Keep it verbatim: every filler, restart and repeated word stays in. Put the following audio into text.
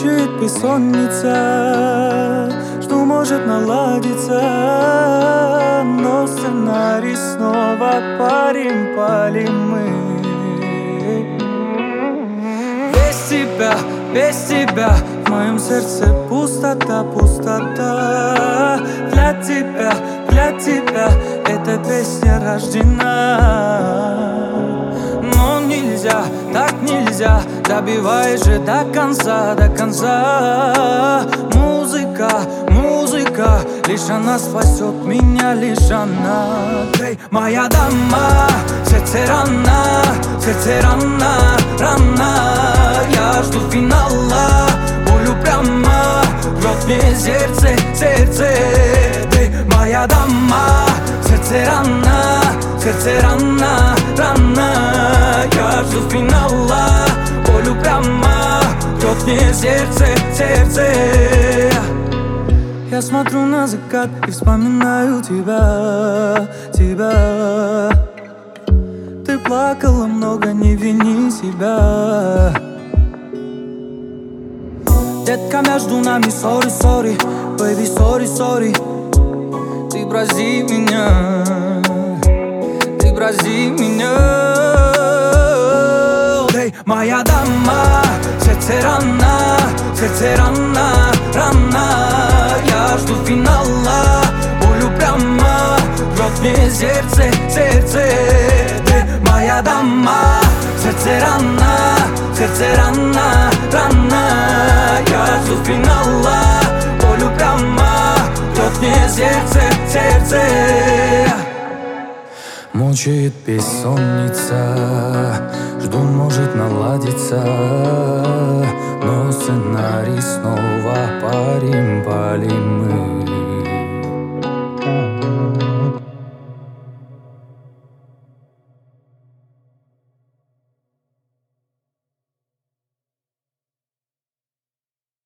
Мучает бессонница, что может наладиться, но сценарий снова парим, палим мы. Без тебя, без тебя в моем сердце пустота, пустота. Для тебя, для тебя эта песня рождена. Но нельзя, так нельзя, добивай же до конца, до конца. Музыка, музыка, лишь она спасет меня, лишь она. Эй, моя дама, сердце рана, сердце рана, рана. Я жду финала, болью прямо рвет мне сердце, сердце. Эй, моя дама, сердце рана, сердце рана, рана. Я жду финала, болью прямо рвет мне сердце, сердце. Я смотрю на закат и вспоминаю тебя, тебя. Ты плакала много, не вини себя. Детка, между нами sorry, sorry, baby, sorry, sorry. Ты брази меня, ты брази меня. Эй, моя дама, сердце рана, сердце рана, рана. Я жду финала, болью прямо рвет мне сердце, сердце. Эй, моя дама, сердце рана, сердце рана, рана. Я жду финала, болью прямо рвет мне сердце, сердце. Мучает бессонница, жду, может наладиться, но сценарий снова парим, палим мы.